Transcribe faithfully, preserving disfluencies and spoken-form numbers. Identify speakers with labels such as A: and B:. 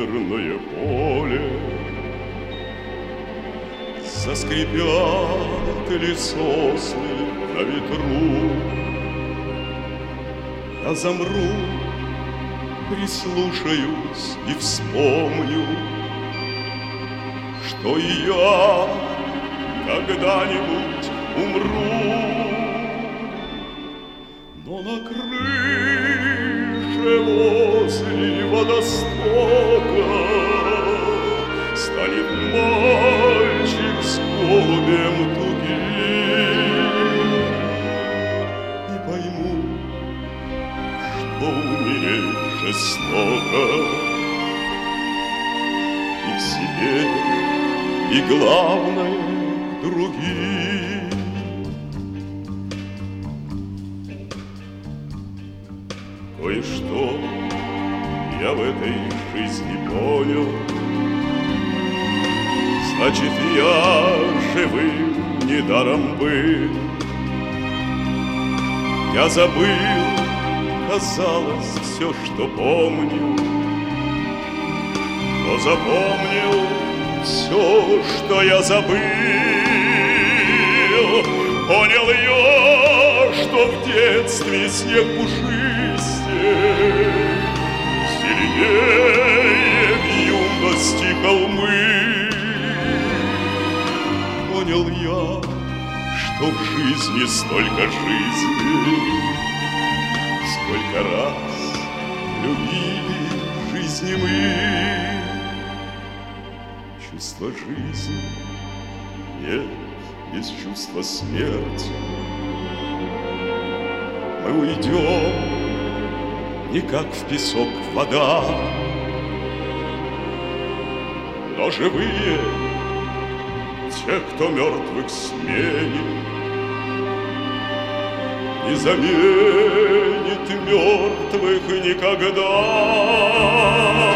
A: мирное поле. Заскрипят ли сосны на ветру, я замру, прислушаюсь и вспомню, что и я когда-нибудь умру. Но на крыше возле водостока станет мальчик с голубем тугим, и пойму, что умереть жестоко и к себе, и главное к другим. Кое-что я в этой жизни понял. Значит, я живым недаром был. Я забыл, казалось, все, что помню, но запомнил все, что я забыл. Понял я, что в детстве снег пушистее, сильнее в юности холмы. Понял я, что в жизни столько жизни, сколько раз любили в жизни мы. Чувство жизни нет без чувства смерти. Мы уйдем не как в песок вода, но живые те, кто мертвых сменит, не заменит мертвых никогда.